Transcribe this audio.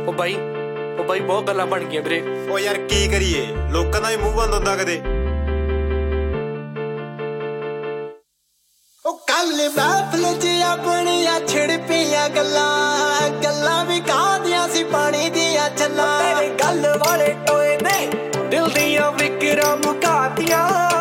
ਉਹ ਬਾਈ ਬਹੁਤ ਗੱਲਾਂ ਬਣ ਗਈਆਂ ਵੀਰੇ। ਉਹ ਯਾਰ ਕੀ ਕਰੀਏ, ਲੋਕਾਂ ਦਾ ਵੀ ਮੂੰਹ ਬੰਦ ਹੁੰਦਾ ਕਦੇ। ਉਹ ਕੱਲ ਮਹਿਫਲ 'ਚ ਆਪਣੀਆਂ ਛਿੜ ਪਈਆਂ ਗੱਲਾਂ ਵੀ ਕਾਹਦੀਆਂ ਸੀ ਪਾਣੀ ਦੀਆਂ ਛੱਲਾਂ। ਤੇਰੇ ਗੱਲ ਵਾਲੇ ਟੋਏ ਨੇ ਦਿਲ ਦੀਆਂ ਫਿਕਰਾਂ ਮੁਕਾਤੀਆਂ।